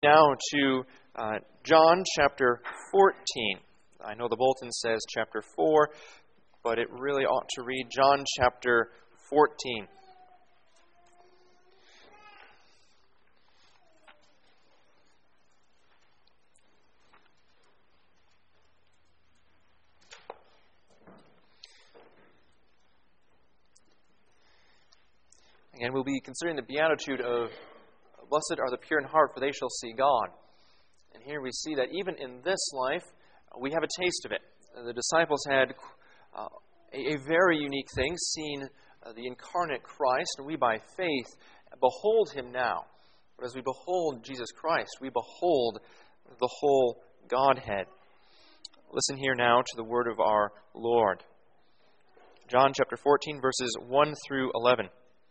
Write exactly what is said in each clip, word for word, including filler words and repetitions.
Now to uh, John chapter fourteen. I know the bulletin says chapter four, but it really ought to read John chapter fourteen. Again, we'll be considering the beatitude of "Blessed are the pure in heart, for they shall see God." And here we see that even in this life, we have a taste of it. The disciples had uh, a, a very unique thing, seeing uh, the incarnate Christ, and we by faith behold Him now. But as we behold Jesus Christ, we behold the whole Godhead. Listen here now to the word of our Lord. John chapter fourteen, verses one through eleven.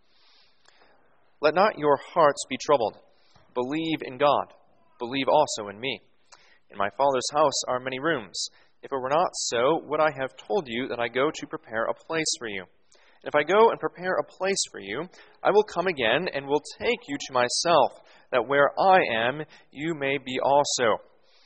"Let not your hearts be troubled. Believe in God. Believe also in me. In my Father's house are many rooms. If it were not so, would I have told you that I go to prepare a place for you? And if I go and prepare a place for you, I will come again and will take you to myself, that where I am, you may be also.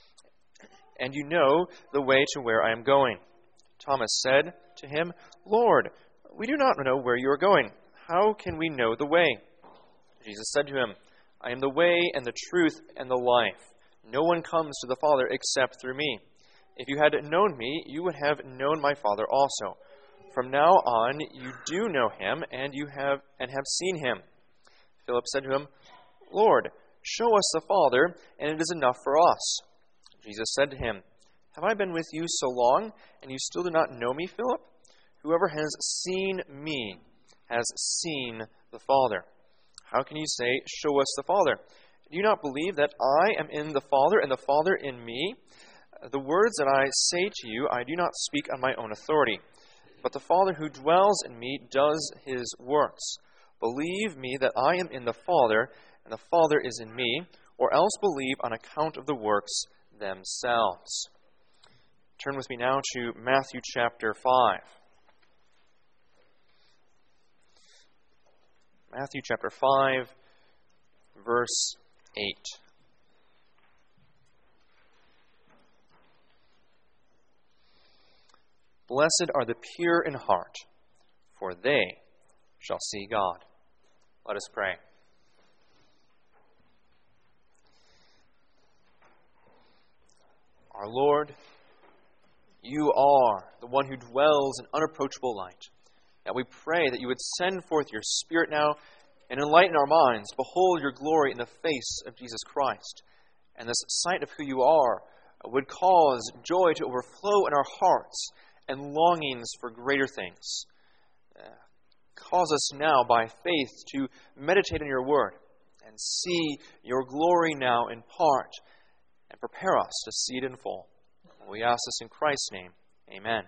And you know the way to where I am going." Thomas said to him, "Lord, we do not know where you are going. How can we know the way?" Jesus said to him, "I am the way and the truth and the life. No one comes to the Father except through me. If you had known me, you would have known my Father also. From now on you do know him, and you have and have seen him." Philip said to him, "Lord, show us the Father, and it is enough for us." Jesus said to him, "Have I been with you so long, and you still do not know me, Philip? Whoever has seen me has seen the Father. How can you say, 'Show us the Father'? Do you not believe that I am in the Father and the Father in me? The words that I say to you, I do not speak on my own authority, but the Father who dwells in me does his works. Believe me that I am in the Father and the Father is in me, or else believe on account of the works themselves." Turn with me now to Matthew chapter five. Matthew chapter five, verse eight. "Blessed are the pure in heart, for they shall see God." Let us pray. Our Lord, you are the one who dwells in unapproachable light. Now we pray that you would send forth your Spirit now and enlighten our minds. Behold your glory in the face of Jesus Christ. And this sight of who you are would cause joy to overflow in our hearts and longings for greater things. Uh, cause us now by faith to meditate on your word and see your glory now in part, and prepare us to see it in full. And we ask this in Christ's name. Amen.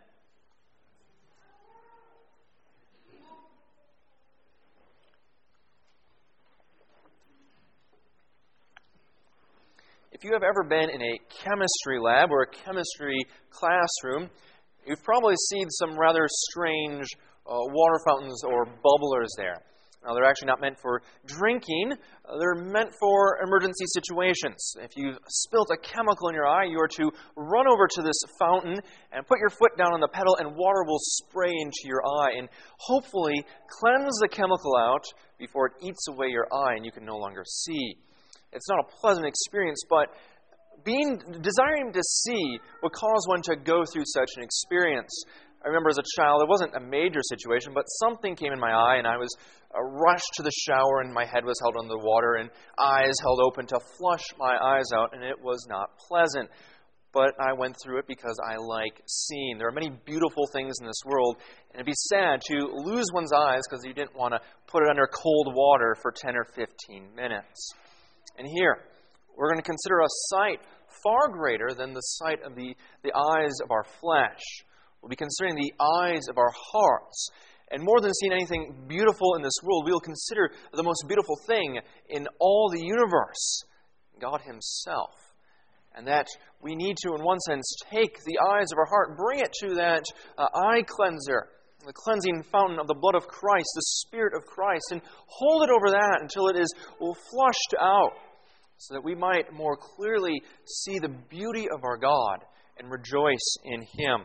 If you have ever been in a chemistry lab or a chemistry classroom, you've probably seen some rather strange uh, water fountains or bubblers there. Now, they're actually not meant for drinking. Uh, they're meant for emergency situations. If you've spilt a chemical in your eye, you are to run over to this fountain and put your foot down on the pedal, and water will spray into your eye and hopefully cleanse the chemical out before it eats away your eye and you can no longer see. It's not a pleasant experience, but being desiring to see would cause one to go through such an experience. I remember as a child, it wasn't a major situation, but something came in my eye, and I was uh, rushed to the shower, and my head was held under the water, and eyes held open to flush my eyes out, and it was not pleasant. But I went through it because I like seeing. There are many beautiful things in this world, and it'd be sad to lose one's eyes because you didn't want to put it under cold water for ten or fifteen minutes. And here, we're going to consider a sight far greater than the sight of the, the eyes of our flesh. We'll be considering the eyes of our hearts. And more than seeing anything beautiful in this world, we will consider the most beautiful thing in all the universe, God Himself. And that we need to, in one sense, take the eyes of our heart, bring it to that uh, eye cleanser, the cleansing fountain of the blood of Christ, the Spirit of Christ, and hold it over that until it is well, flushed out. so that we might more clearly see the beauty of our God and rejoice in Him.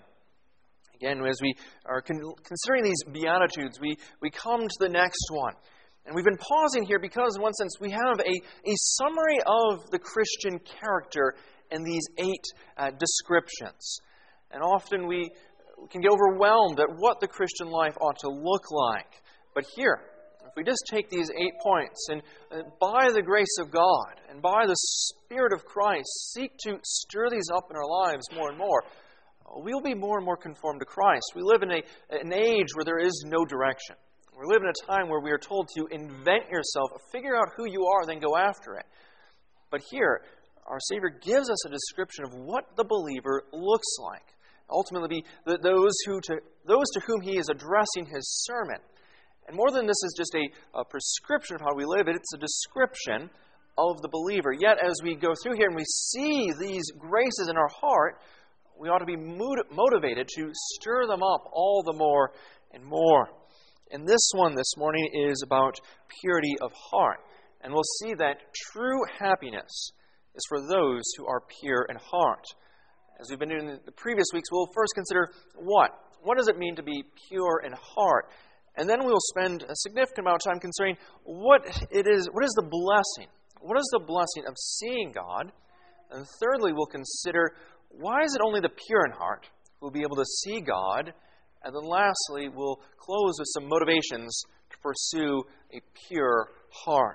Again, as we are con- considering these Beatitudes, we, we come to the next one. And we've been pausing here because, in one sense, we have a, a summary of the Christian character in these eight uh, descriptions. And often we can get overwhelmed at what the Christian life ought to look like. But here, if we just take these eight points and uh, by the grace of God and by the Spirit of Christ seek to stir these up in our lives more and more, we'll be more and more conformed to Christ. We live in a, an age where there is no direction. We live in a time where we are told to invent yourself, figure out who you are, then go after it. But here, our Savior gives us a description of what the believer looks like. Ultimately, the, those, who to, those to whom He is addressing His sermon. And more than this is just a, a prescription of how we live, it's a description of the believer. Yet, as we go through here and we see these graces in our heart, we ought to be motivated to stir them up all the more and more. And this one this morning is about purity of heart. And we'll see that true happiness is for those who are pure in heart. As we've been doing in the previous weeks, we'll first consider what? What does it mean to be pure in heart? And then we'll spend a significant amount of time considering what it is, what is the blessing? What is the blessing of seeing God? And thirdly, we'll consider why is it only the pure in heart who will be able to see God? And then lastly, we'll close with some motivations to pursue a pure heart.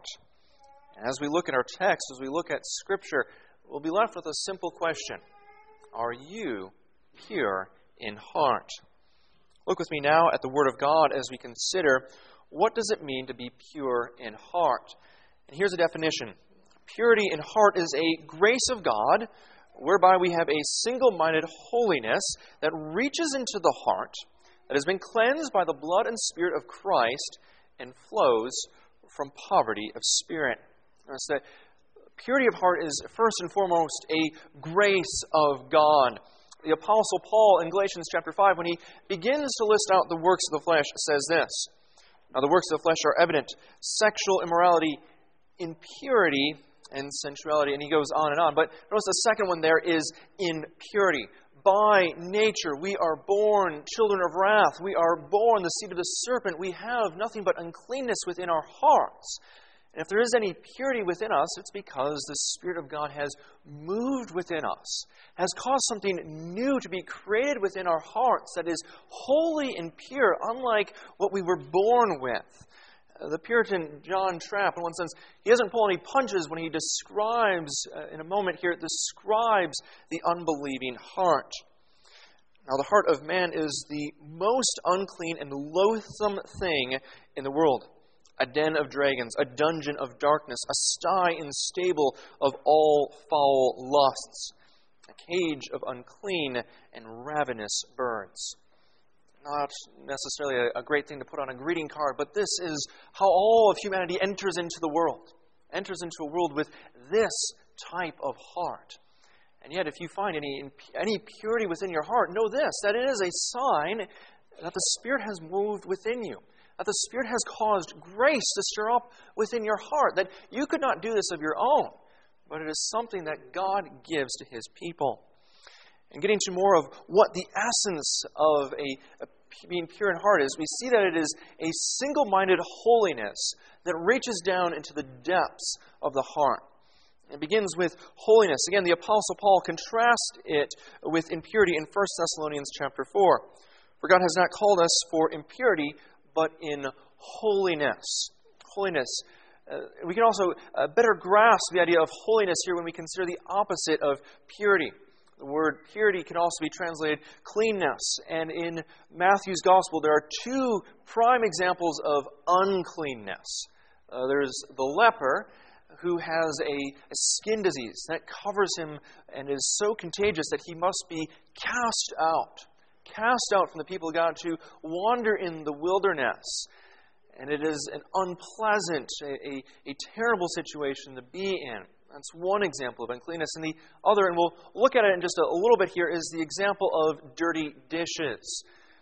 And as we look at our text, as we look at Scripture, we'll be left with a simple question. Are you pure in heart? Look with me now at the Word of God as we consider what does it mean to be pure in heart. And here's a definition. Purity in heart is a grace of God whereby we have a single-minded holiness that reaches into the heart, that has been cleansed by the blood and Spirit of Christ, and flows from poverty of spirit. Notice that purity of heart is first and foremost a grace of God. The Apostle Paul in Galatians chapter five, when he begins to list out the works of the flesh, says this. Now the works of the flesh are evident: sexual immorality, impurity, and sensuality. And he goes on and on. But notice the second one there is impurity. By nature, we are born children of wrath. We are born the seed of the serpent. We have nothing but uncleanness within our hearts. And if there is any purity within us, it's because the Spirit of God has moved within us, has caused something new to be created within our hearts that is holy and pure, unlike what we were born with. The Puritan John Trapp, in one sense, he doesn't pull any punches when he describes, uh, in a moment here, describes the unbelieving heart. Now, the heart of man is the most unclean and loathsome thing in the world. A den of dragons, a dungeon of darkness, a sty and stable of all foul lusts, a cage of unclean and ravenous birds. Not necessarily a great thing to put on a greeting card, but this is how all of humanity enters into the world. Enters into a world with this type of heart. And yet, if you find any, any purity within your heart, know this, that it is a sign that the Spirit has moved within you. That the Spirit has caused grace to stir up within your heart. That you could not do this of your own, but it is something that God gives to His people. And getting to more of what the essence of a, a being pure in heart is, we see that it is a single-minded holiness that reaches down into the depths of the heart. It begins with holiness. Again, the Apostle Paul contrasts it with impurity in First Thessalonians chapter four. For God has not called us for impurity, but in holiness. Holiness. Uh, we can also uh, better grasp the idea of holiness here when we consider the opposite of purity. The word purity can also be translated cleanness. And in Matthew's Gospel, there are two prime examples of uncleanness. Uh, there's the leper, who has a, a skin disease that covers him and is so contagious that he must be cast out. Cast out from the people of God to wander in the wilderness. And it is an unpleasant, a, a, a terrible situation to be in. That's one example of uncleanness. And the other, and we'll look at it in just a little bit here, is the example of dirty dishes.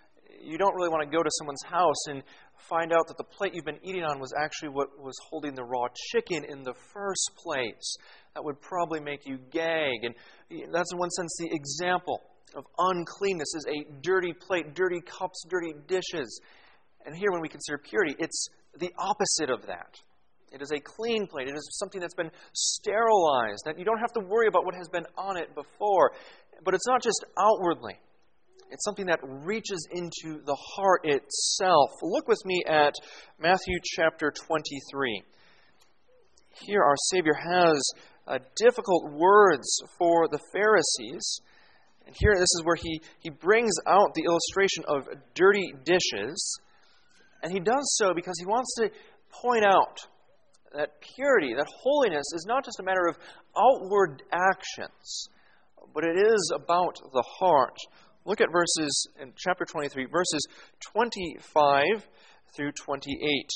You don't really want to go to someone's house and find out that the plate you've been eating on was actually what was holding the raw chicken in the first place. That would probably make you gag. And that's in one sense the example of uncleanness is a dirty plate, dirty cups, dirty dishes. And here when we consider purity, it's the opposite of that. It is a clean plate. It is something that's been sterilized, that you don't have to worry about what has been on it before. But it's not just outwardly. It's something that reaches into the heart itself. Look with me at Matthew chapter twenty-three. Here our Savior has uh, difficult words for the Pharisees. And here this is where he, he brings out the illustration of dirty dishes. And he does so because he wants to point out that purity, that holiness, is not just a matter of outward actions, but it is about the heart. Look at verses in chapter twenty-three, verses twenty-five through twenty-eight.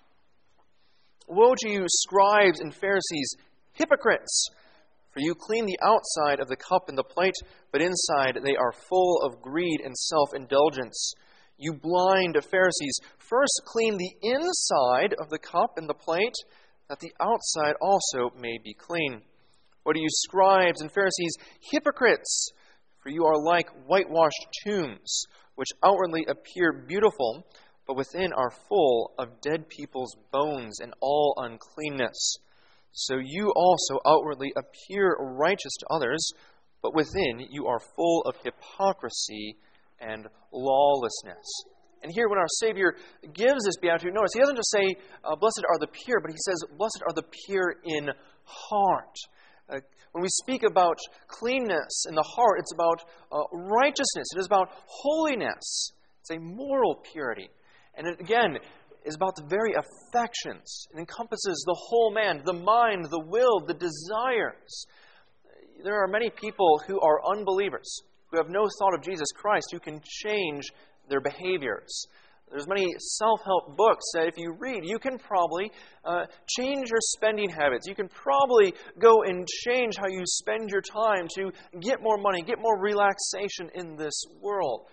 Woe to you, scribes and Pharisees, hypocrites! For you clean the outside of the cup and the plate, but inside they are full of greed and self-indulgence. You blind Pharisees, first clean the inside of the cup and the plate, that the outside also may be clean. What are you, scribes and Pharisees, hypocrites? For you are like whitewashed tombs, which outwardly appear beautiful, but within are full of dead people's bones and all uncleanness. So you also outwardly appear righteous to others, but within you are full of hypocrisy and lawlessness. And here when our Savior gives this beatitude, notice he doesn't just say, uh, blessed are the pure, but he says, blessed are the pure in heart. Uh, when we speak about cleanness in the heart, it's about uh, righteousness. It is about holiness. It's a moral purity. And it, again, is about the very affections. It encompasses the whole man, the mind, the will, the desires. There are many people who are unbelievers, who have no thought of Jesus Christ, who can change their behaviors. There's many self-help books that if you read, you can probably uh, change your spending habits. You can probably go and change how you spend your time to get more money, get more relaxation in this world.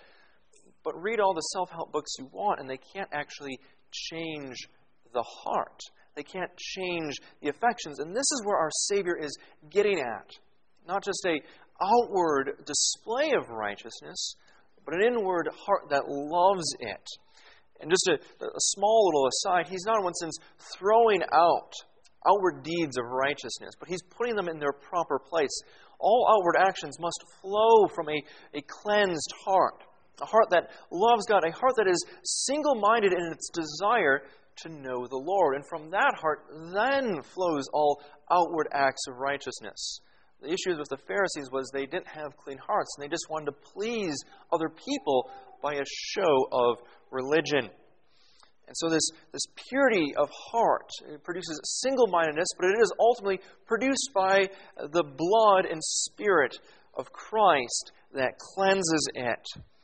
But read all the self-help books you want, and they can't actually change the heart. They can't change the affections. And this is where our Savior is getting at. Not just an outward display of righteousness, but an inward heart that loves it. And just a, a small little aside, he's not in one sense throwing out outward deeds of righteousness, but he's putting them in their proper place. All outward actions must flow from a, a cleansed heart, a heart that loves God, a heart that is single-minded in its desire to know the Lord. And from that heart then flows all outward acts of righteousness. The issue with the Pharisees was they didn't have clean hearts, and they just wanted to please other people by a show of religion. And so this, this purity of heart, it produces single-mindedness, but it is ultimately produced by the blood and Spirit of Christ that cleanses it.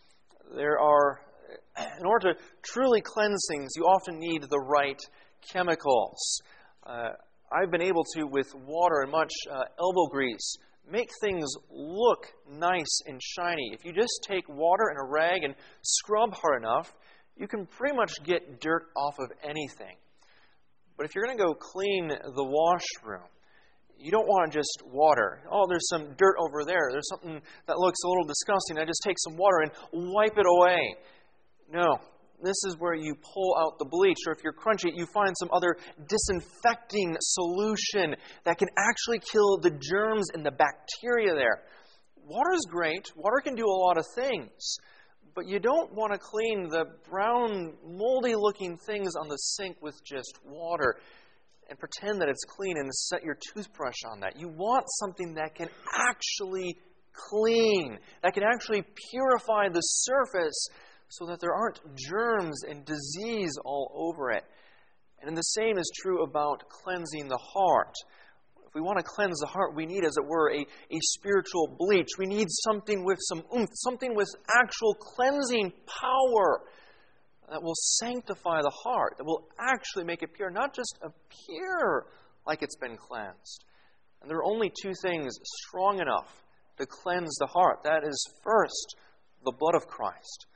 There are, in order to truly cleanse things, you often need the right chemicals. Uh, I've been able to, with water and much uh, elbow grease, make things look nice and shiny. If you just take water and a rag and scrub hard enough, you can pretty much get dirt off of anything. But if you're going to go clean the washroom, you don't want just water. Oh, there's some dirt over there. There's something that looks a little disgusting. I just take some water and wipe it away. No. This is where you pull out the bleach, or if you're crunchy, you find some other disinfecting solution that can actually kill the germs and the bacteria there. Water is great. Water can do a lot of things. But you don't want to clean the brown, moldy-looking things on the sink with just water and pretend that it's clean and set your toothbrush on that. You want something that can actually clean, that can actually purify the surface so that there aren't germs and disease all over it. And the same is true about cleansing the heart. If we want to cleanse the heart, we need, as it were, a, a spiritual bleach. We need something with some oomph, something with actual cleansing power that will sanctify the heart, that will actually make it pure, not just appear like it's been cleansed. And there are only two things strong enough to cleanse the heart. That is, first, the blood of Christ.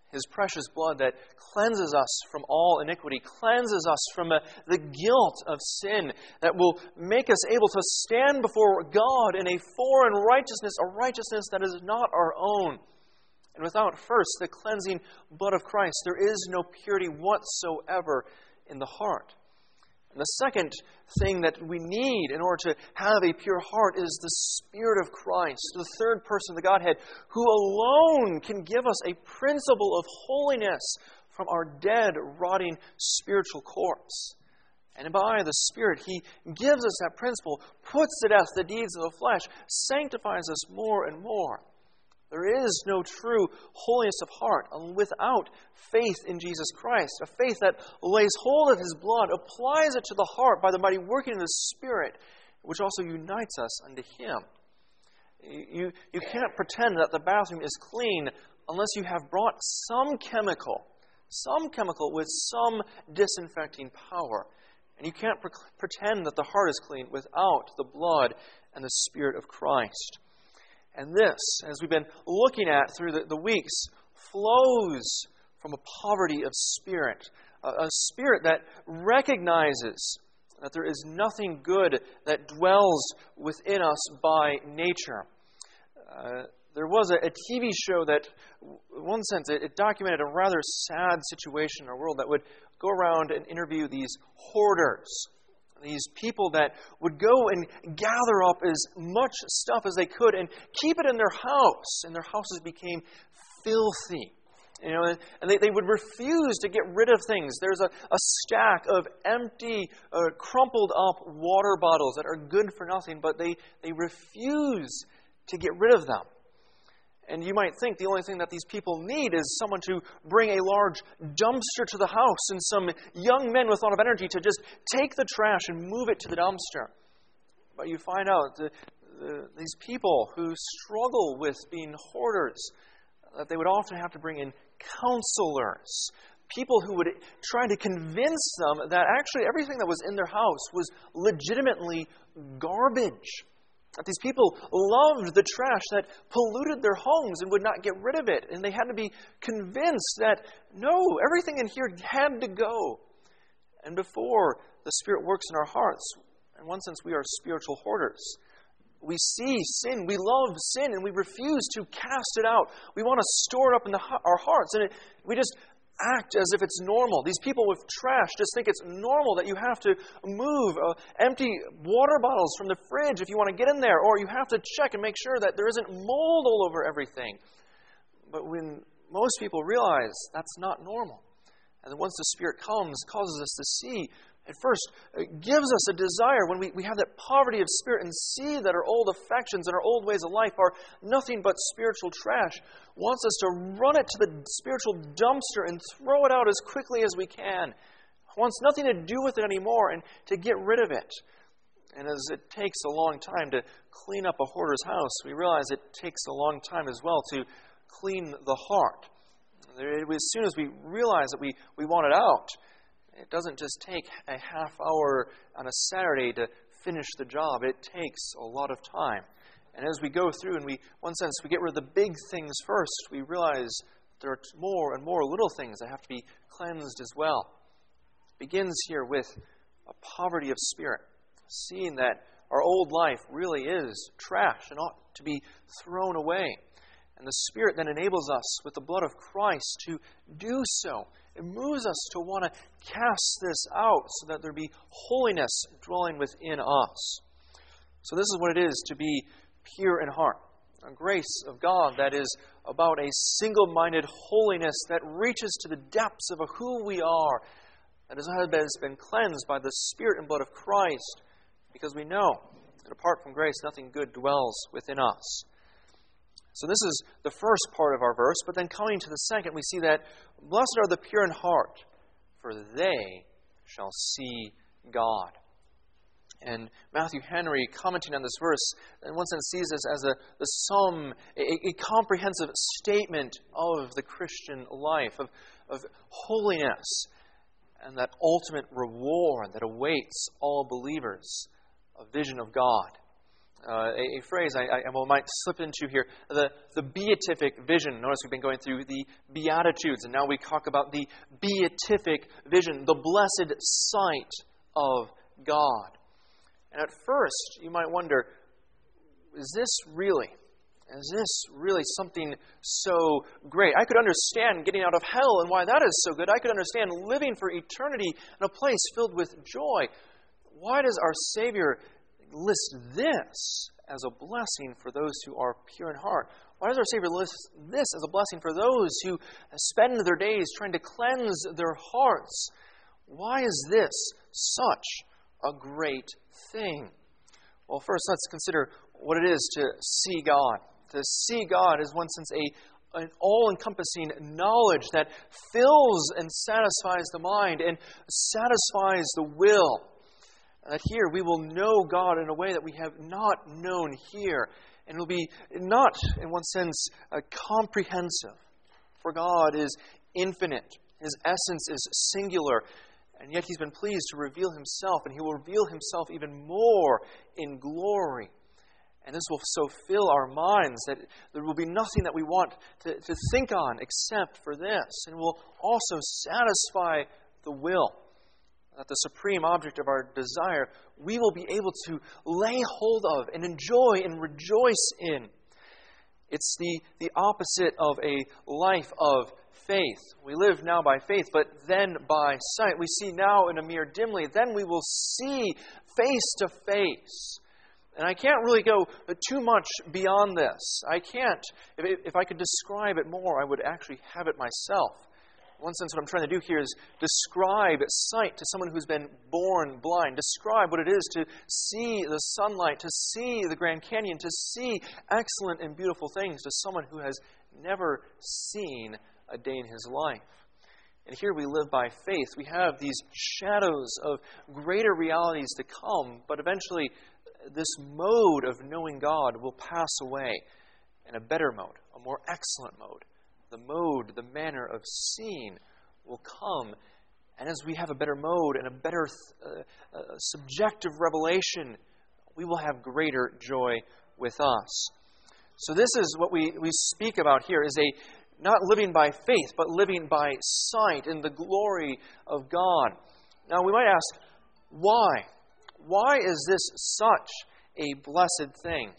His precious blood that cleanses us from all iniquity, cleanses us from uh, the guilt of sin, that will make us able to stand before God in a foreign righteousness, a righteousness that is not our own. And without first the cleansing blood of Christ, there is no purity whatsoever in the heart. And the second thing that we need in order to have a pure heart is the Spirit of Christ, the third person of the Godhead, who alone can give us a principle of holiness from our dead, rotting spiritual corpse. And by the Spirit, He gives us that principle, puts to death the deeds of the flesh, sanctifies us more and more. There is no true holiness of heart without faith in Jesus Christ, a faith that lays hold of His blood, applies it to the heart by the mighty working of the Spirit, which also unites us unto Him. You, you can't pretend that the bathroom is clean unless you have brought some chemical, some chemical with some disinfecting power. And you can't pre- pretend that the heart is clean without the blood and the Spirit of Christ. And this, as we've been looking at through the, the weeks, flows from a poverty of spirit, a, a spirit that recognizes that there is nothing good that dwells within us by nature. Uh, there was a, a T V show that, in one sense, it, it documented a rather sad situation in our world that would go around and interview these hoarders. These people that would go and gather up as much stuff as they could and keep it in their house. And their houses became filthy. You know, and they, they would refuse to get rid of things. There's a, a stack of empty, uh, crumpled up water bottles that are good for nothing, but they, they refuse to get rid of them. And you might think the only thing that these people need is someone to bring a large dumpster to the house and some young men with a lot of energy to just take the trash and move it to the dumpster. But you find out that the, these people who struggle with being hoarders, that they would often have to bring in counselors, people who would try to convince them that actually everything that was in their house was legitimately garbage. That these people loved the trash that polluted their homes and would not get rid of it. And they had to be convinced that, no, everything in here had to go. And before the Spirit works in our hearts, in one sense, we are spiritual hoarders. We see sin, we love sin, and we refuse to cast it out. We want to store it up in the, our hearts, and it, we just act as if it's normal. These people with trash just think it's normal that you have to move uh, empty water bottles from the fridge if you want to get in there, or you have to check and make sure that there isn't mold all over everything. But when most people realize that's not normal, and then once the Spirit comes, causes us to see, at first, it gives us a desire when we, we have that poverty of spirit and see that our old affections and our old ways of life are nothing but spiritual trash, wants us to run it to the spiritual dumpster and throw it out as quickly as we can. Wants nothing to do with it anymore and to get rid of it. And as it takes a long time to clean up a hoarder's house, we realize it takes a long time as well to clean the heart. As soon as we realize that we, we want it out, it doesn't just take a half hour on a Saturday to finish the job. It takes a lot of time. And as we go through and we, in one sense, we get rid of the big things first, we realize there are more and more little things that have to be cleansed as well. It begins here with a poverty of spirit, seeing that our old life really is trash and ought to be thrown away. And the Spirit then enables us with the blood of Christ to do so. It moves us to want to cast this out so that there be holiness dwelling within us. So this is what it is to be pure in heart. A grace of God that is about a single-minded holiness that reaches to the depths of who we are, that has been cleansed by the Spirit and blood of Christ, because we know that apart from grace, nothing good dwells within us. So this is the first part of our verse, but then coming to the second, we see that blessed are the pure in heart, for they shall see God. And Matthew Henry, commenting on this verse, in one sense sees this as a the sum, a, a comprehensive statement of the Christian life, of, of holiness, and that ultimate reward that awaits all believers, a vision of God. uh, a, a phrase I, I well, might slip into here, the, the beatific vision. Notice we've been going through the Beatitudes, and now we talk about the beatific vision, the blessed sight of God. And at first, you might wonder, is this really, is this really something so great? I could understand getting out of hell and why that is so good. I could understand living for eternity in a place filled with joy. Why does our Savior list this as a blessing for those who are pure in heart? Why does our Savior list this as a blessing for those who spend their days trying to cleanse their hearts? Why is this such a great thing? Well, first, let's consider what it is to see God. To see God is, in one sense, a, an all-encompassing knowledge that fills and satisfies the mind and satisfies the will. And that here we will know God in a way that we have not known here. And it will be not, in one sense, uh, comprehensive. For God is infinite. His essence is singular. And yet He's been pleased to reveal Himself, and He will reveal Himself even more in glory. And this will so fill our minds that there will be nothing that we want to, to think on except for this. And will also satisfy the will, that the supreme object of our desire, we will be able to lay hold of and enjoy and rejoice in. It's the, the opposite of a life of faith. We live now by faith, but then by sight. We see now in a mirror dimly, then we will see face to face. And I can't really go too much beyond this. I can't. If, if I could describe it more, I would actually have it myself. In one sense, what I'm trying to do here is describe sight to someone who's been born blind. Describe what it is to see the sunlight, to see the Grand Canyon, to see excellent and beautiful things to someone who has never seen a day in his life. And here we live by faith. We have these shadows of greater realities to come, but eventually this mode of knowing God will pass away in a better mode, a more excellent mode. The mode, the manner of seeing will come. And as we have a better mode and a better uh, uh, subjective revelation, we will have greater joy with us. So this is what we, we speak about here, is a not living by faith, but living by sight in the glory of God. Now we might ask, why? Why is this such a blessed thing?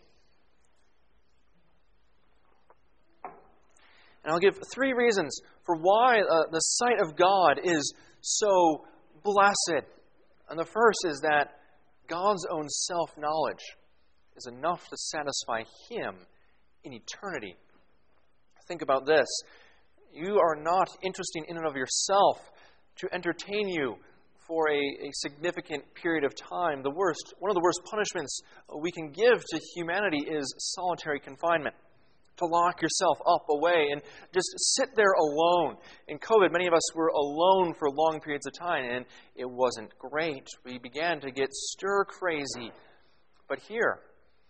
And I'll give three reasons for why uh, the sight of God is so blessed. And the first is that God's own self-knowledge is enough to satisfy Him in eternity. Think about this. You are not interesting in and of yourself to entertain you for a, a significant period of time. The worst, one of the worst punishments we can give to humanity is solitary confinement. To lock yourself up away and just sit there alone. In COVID, many of us were alone for long periods of time, and it wasn't great. We began to get stir-crazy. But here,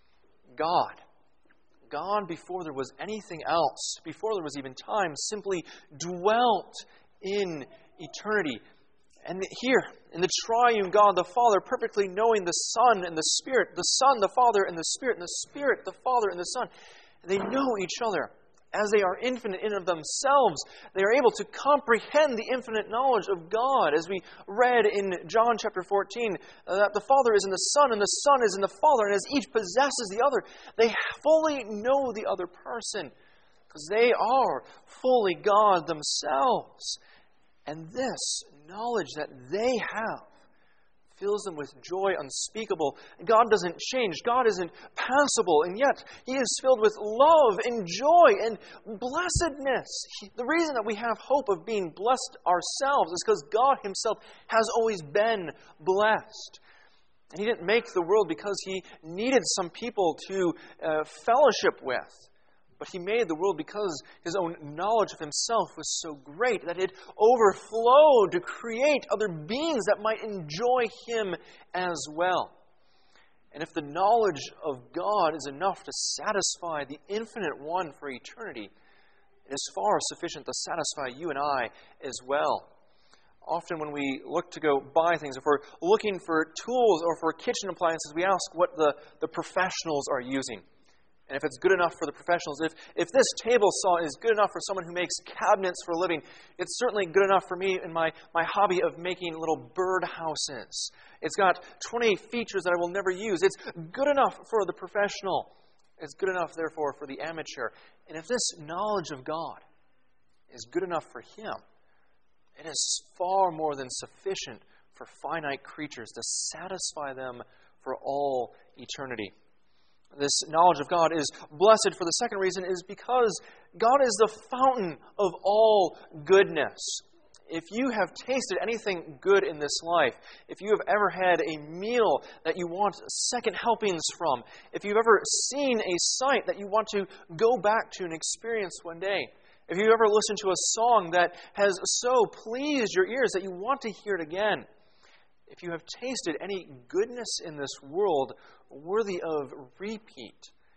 God, God, before there was anything else, before there was even time, simply dwelt in eternity. And here, in the triune God, the Father, perfectly knowing the Son and the Spirit, the Son, the Father, and the Spirit, and the Spirit, the Father, and the Son, they know each other. As they are infinite in of themselves, they are able to comprehend the infinite knowledge of God. As we read in John chapter fourteen, uh, that the Father is in the Son, and the Son is in the Father, and as each possesses the other, they fully know the other person, because they are fully God themselves. And this knowledge that they have fills them with joy unspeakable. God doesn't change. God isn't passible, and yet He is filled with love and joy and blessedness. He, the reason that we have hope of being blessed ourselves is because God Himself has always been blessed. And He didn't make the world because He needed some people to uh, fellowship with. But He made the world because His own knowledge of Himself was so great that it overflowed to create other beings that might enjoy Him as well. And if the knowledge of God is enough to satisfy the infinite one for eternity, it is far sufficient to satisfy you and I as well. Often when we look to go buy things, if we're looking for tools or for kitchen appliances, we ask what the, the professionals are using. And if it's good enough for the professionals, if, if this table saw is good enough for someone who makes cabinets for a living, it's certainly good enough for me in my, my hobby of making little bird houses. It's got twenty features that I will never use. It's good enough for the professional. It's good enough, therefore, for the amateur. And if this knowledge of God is good enough for him, it is far more than sufficient for finite creatures to satisfy them for all eternity. This knowledge of God is blessed for the second reason is because God is the fountain of all goodness. If you have tasted anything good in this life, if you have ever had a meal that you want second helpings from, if you've ever seen a sight that you want to go back to and experience one day, if you've ever listened to a song that has so pleased your ears that you want to hear it again, if you have tasted any goodness in this world worthy of repeat,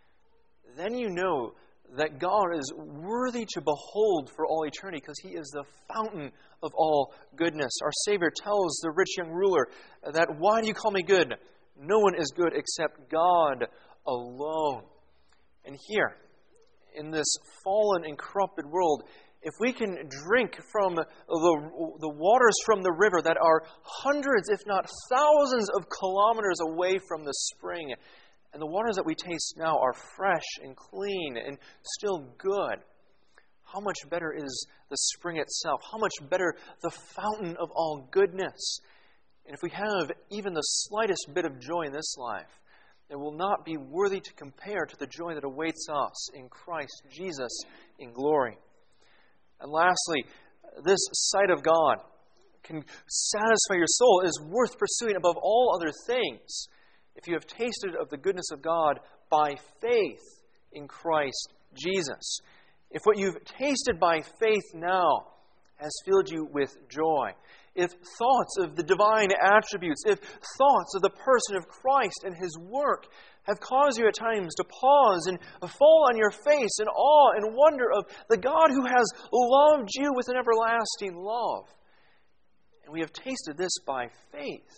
then you know that God is worthy to behold for all eternity because He is the fountain of all goodness. Our Savior tells the rich young ruler that, "Why do you call me good? No one is good except God alone." And here, in this fallen and corrupted world, if we can drink from the, the waters from the river that are hundreds, if not thousands of kilometers away from the spring, and the waters that we taste now are fresh and clean and still good, how much better is the spring itself? How much better the fountain of all goodness? And if we have even the slightest bit of joy in this life, it will not be worthy to compare to the joy that awaits us in Christ Jesus in glory. And lastly, this sight of God can satisfy your soul, is worth pursuing above all other things if you have tasted of the goodness of God by faith in Christ Jesus. If what you've tasted by faith now has filled you with joy, if thoughts of the divine attributes, if thoughts of the person of Christ and His work have caused you at times to pause and fall on your face in awe and wonder of the God who has loved you with an everlasting love, and we have tasted this by faith,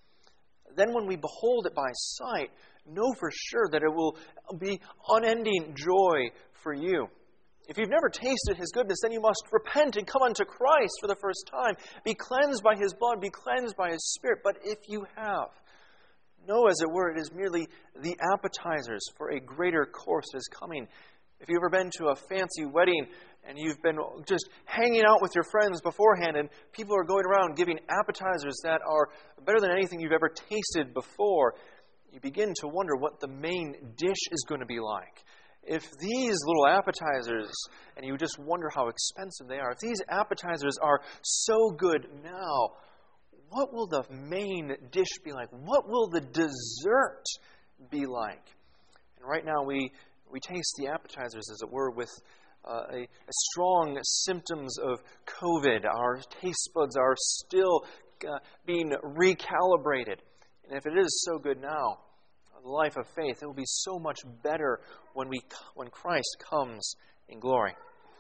then when we behold it by sight, know for sure that it will be unending joy for you. If you've never tasted His goodness, then you must repent and come unto Christ for the first time. Be cleansed by His blood, be cleansed by His Spirit. But if you have, know, as it were, it is merely the appetizers for a greater course that is coming. If you've ever been to a fancy wedding and you've been just hanging out with your friends beforehand and people are going around giving appetizers that are better than anything you've ever tasted before, you begin to wonder what the main dish is going to be like. If these little appetizers, and you just wonder how expensive they are, if these appetizers are so good now, what will the main dish be like? What will the dessert be like? And right now we, we taste the appetizers, as it were, with uh, a, a strong symptoms of COVID. Our taste buds are still uh, being recalibrated. And if it is so good now, the life of faith, it will be so much better when we when Christ comes in glory.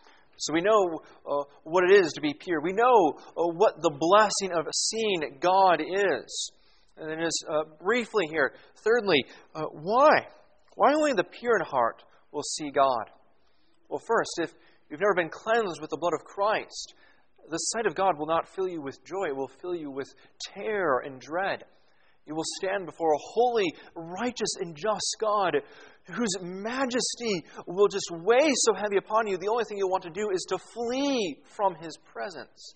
So we know uh, what it is to be pure. We know uh, what the blessing of seeing God is. And then just uh, briefly here, thirdly, uh, why? Why only the pure in heart will see God? Well, first, if you've never been cleansed with the blood of Christ, the sight of God will not fill you with joy. It will fill you with terror and dread. You will stand before a holy, righteous, and just God whose majesty will just weigh so heavy upon you, the only thing you'll want to do is to flee from His presence.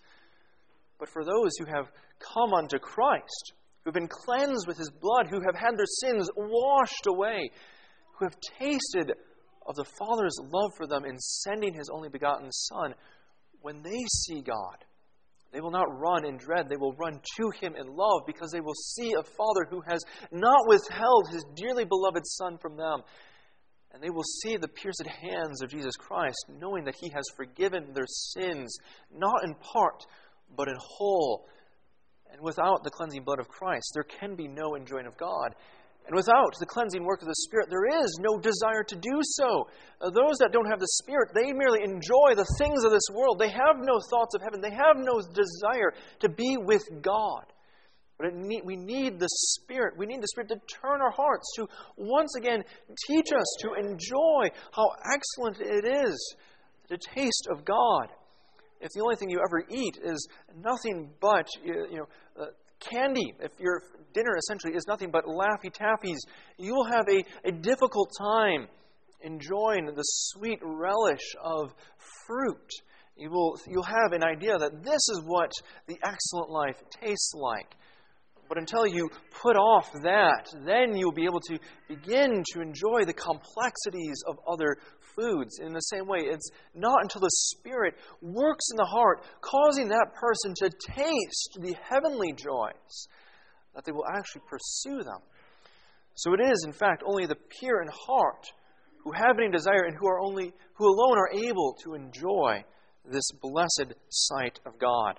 But for those who have come unto Christ, who have been cleansed with His blood, who have had their sins washed away, who have tasted of the Father's love for them in sending His only begotten Son, when they see God, they will not run in dread. They will run to Him in love because they will see a Father who has not withheld His dearly beloved Son from them. And they will see the pierced hands of Jesus Christ, knowing that He has forgiven their sins, not in part, but in whole. And without the cleansing blood of Christ, there can be no enjoying of God. And without the cleansing work of the Spirit, there is no desire to do so. Uh, those that don't have the Spirit, they merely enjoy the things of this world. They have no thoughts of heaven. They have no desire to be with God. But it need, we need the Spirit. We need the Spirit to turn our hearts, to once again teach us to enjoy how excellent it is to taste of God. If the only thing you ever eat is nothing but, you know, uh, candy, if your dinner essentially is nothing but Laffy Taffies, you will have a, a difficult time enjoying the sweet relish of fruit. You will, you'll have an idea that this is what the excellent life tastes like. But until you put off that, then you'll be able to begin to enjoy the complexities of other foods. In the same way, it's not until the Spirit works in the heart, causing that person to taste the heavenly joys, that they will actually pursue them. So it is, in fact, only the pure in heart who have any desire and who are only who alone are able to enjoy this blessed sight of God.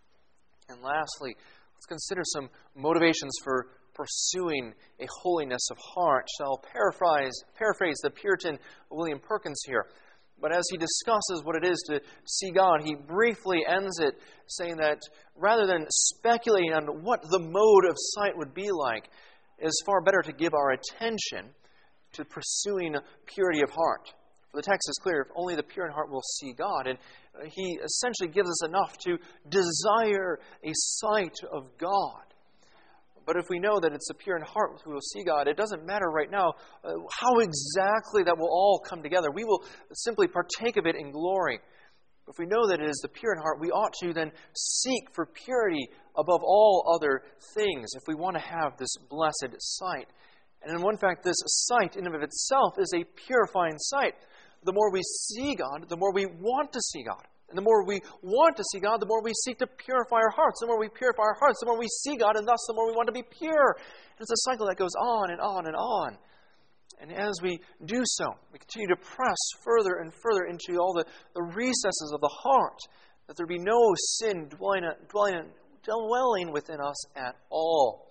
And lastly, let's consider some motivations for pursuing a holiness of heart. I'll paraphrase, paraphrase the Puritan William Perkins here. But as he discusses what it is to see God, he briefly ends it saying that rather than speculating on what the mode of sight would be like, it is far better to give our attention to pursuing purity of heart. For the text is clear, if only the pure in heart will see God. And he essentially gives us enough to desire a sight of God. But if we know that it's the pure in heart who will see God, it doesn't matter right now uh, how exactly that will all come together. We will simply partake of it in glory. If we know that it is the pure in heart, we ought to then seek for purity above all other things if we want to have this blessed sight. And in one fact, this sight in and of itself is a purifying sight. The more we see God, the more we want to see God. And the more we want to see God, the more we seek to purify our hearts. The more we purify our hearts, the more we see God, and thus the more we want to be pure. And it's a cycle that goes on and on and on. And as we do so, we continue to press further and further into all the, the recesses of the heart, that there be no sin dwelling, dwelling, dwelling within us at all.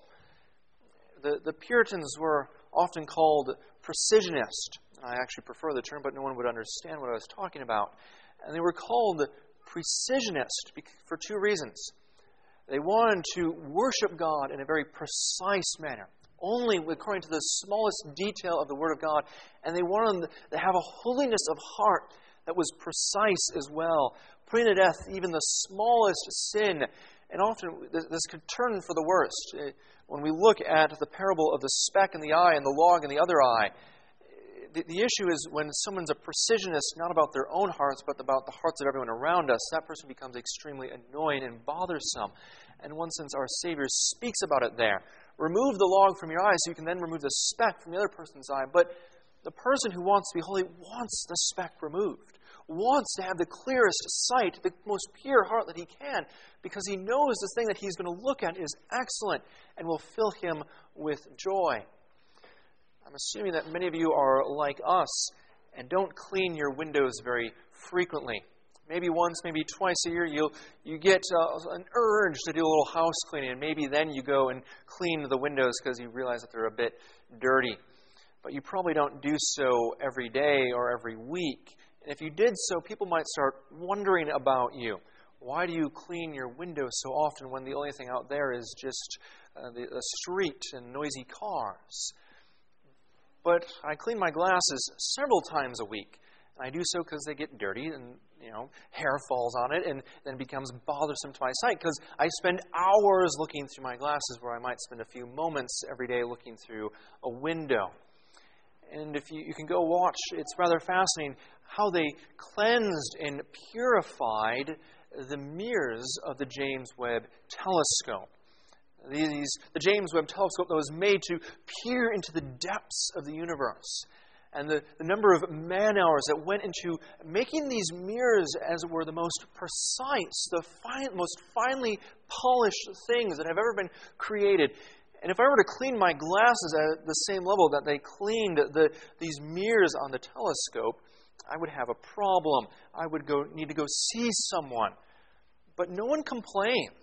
The, the Puritans were often called precisionist. I actually prefer the term, but no one would understand what I was talking about. And they were called precisionist for two reasons. They wanted to worship God in a very precise manner, only according to the smallest detail of the Word of God. And they wanted to have a holiness of heart that was precise as well, putting to death even the smallest sin. And often this could turn for the worst. When we look at the parable of the speck in the eye and the log in the other eye, the, the issue is when someone's a precisionist, not about their own hearts, but about the hearts of everyone around us, that person becomes extremely annoying and bothersome. And in one sense, our Savior speaks about it there. Remove the log from your eye so you can then remove the speck from the other person's eye. But the person who wants to be holy wants the speck removed, wants to have the clearest sight, the most pure heart that he can, because he knows this thing that he's going to look at is excellent and will fill him with joy. I'm assuming that many of you are like us and don't clean your windows very frequently. Maybe once, maybe twice a year, you'll, you get uh, an urge to do a little house cleaning, and maybe then you go and clean the windows because you realize that they're a bit dirty. But you probably don't do so every day or every week. And if you did so, people might start wondering about you. Why do you clean your windows so often when the only thing out there is just uh, the, the street and noisy cars? But I clean my glasses several times a week. And I do so because they get dirty and, you know, hair falls on it and then becomes bothersome to my sight because I spend hours looking through my glasses where I might spend a few moments every day looking through a window. And if you, you can go watch, it's rather fascinating how they cleansed and purified the mirrors of the James Webb Telescope. These, the James Webb Telescope that was made to peer into the depths of the universe. And the, the number of man-hours that went into making these mirrors, as it were, the most precise, the fine, most finely polished things that have ever been created. And if I were to clean my glasses at the same level that they cleaned the, these mirrors on the telescope, I would have a problem. I would go need to go see someone. But no one complains.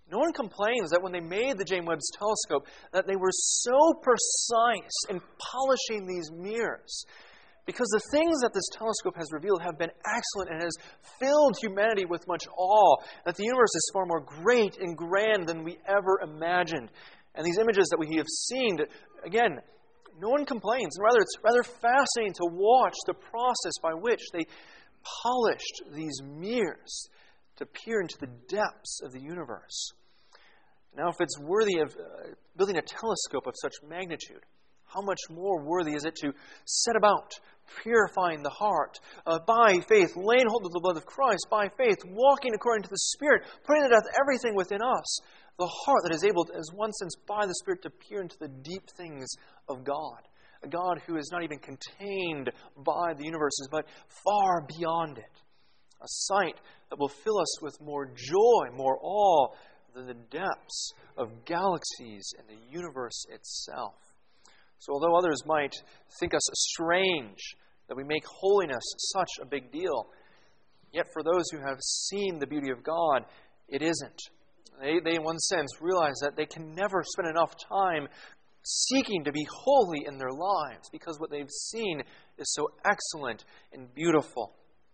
No one complains that when they made the James Webb's telescope, that they were so precise in polishing these mirrors. Because the things that this telescope has revealed have been excellent and has filled humanity with much awe, that the universe is far more great and grand than we ever imagined. And these images that we have seen, again, no one complains. Rather, it's rather fascinating to watch the process by which they polished these mirrors to peer into the depths of the universe. Now, if it's worthy of uh, building a telescope of such magnitude, how much more worthy is it to set about purifying the heart, uh, by faith, laying hold of the blood of Christ, by faith, walking according to the Spirit, putting to death everything within us, the heart that is able, as one sense, by the Spirit, to peer into the deep things of God, a God who is not even contained by the universes, but far beyond it, a sight that will fill us with more joy, more awe than the depths of galaxies and the universe itself. So although others might think us strange that we make holiness such a big deal, yet for those who have seen the beauty of God, it isn't. They, they in one sense, realize that they can never spend enough time seeking to be holy in their lives because what they've seen is so excellent and beautiful.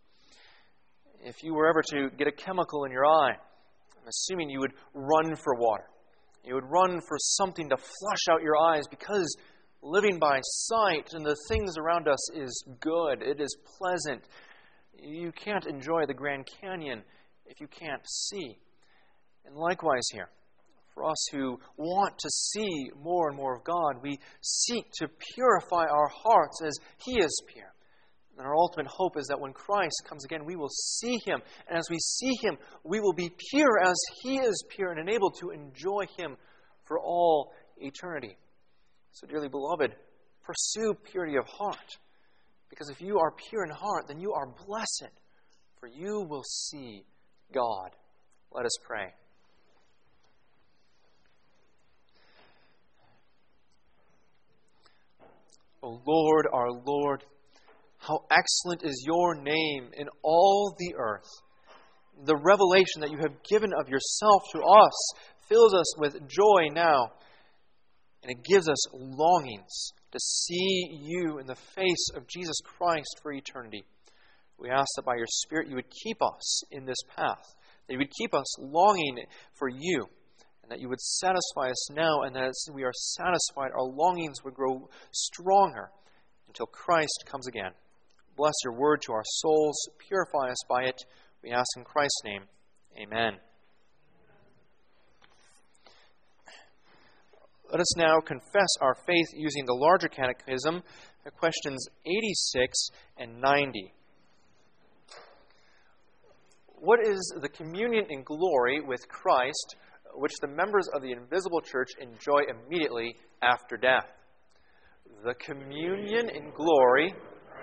If you were ever to get a chemical in your eye, I'm assuming you would run for water. You would run for something to flush out your eyes because living by sight and the things around us is good. It is pleasant. You can't enjoy the Grand Canyon if you can't see. And likewise here, for us who want to see more and more of God, we seek to purify our hearts as He is pure. And our ultimate hope is that when Christ comes again, we will see Him. And as we see Him, we will be pure as He is pure and enabled to enjoy Him for all eternity. So, dearly beloved, pursue purity of heart. Because if you are pure in heart, then you are blessed, for you will see God. Let us pray. O Lord, our Lord, how excellent is your name in all the earth. The revelation that you have given of yourself to us fills us with joy now, and it gives us longings to see you in the face of Jesus Christ for eternity. We ask that by your Spirit you would keep us in this path, that you would keep us longing for you, and that you would satisfy us now, and that as we are satisfied, our longings would grow stronger until Christ comes again. Bless your word to our souls. Purify us by it. We ask in Christ's name. Amen. Let us now confess our faith using the larger catechism, questions eighty-six and ninety. What is the communion in glory with Christ, which the members of the invisible church enjoy immediately after death? The communion in glory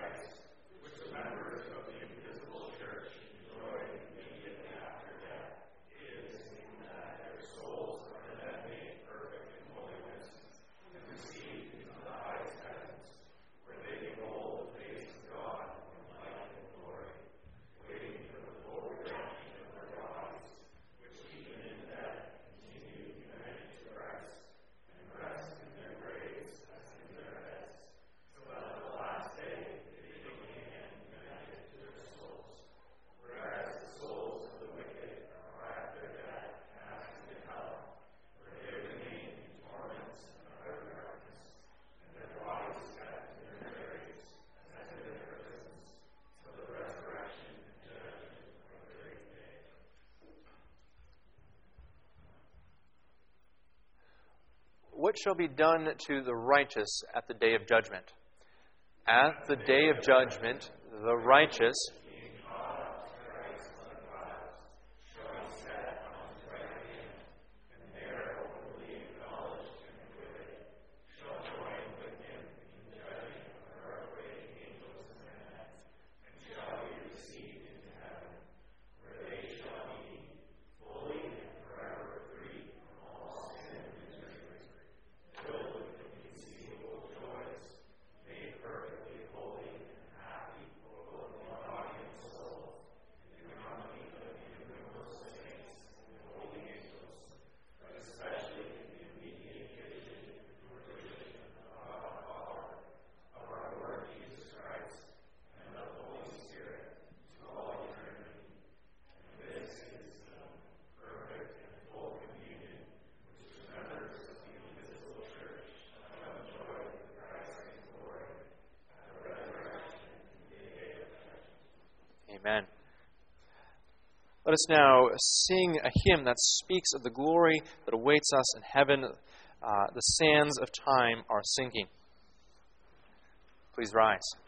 What shall be done to the righteous at the day of judgment? At the day of judgment, the righteous Amen. Let us now sing a hymn that speaks of the glory that awaits us in heaven. Uh, the sands of time are sinking. Please rise.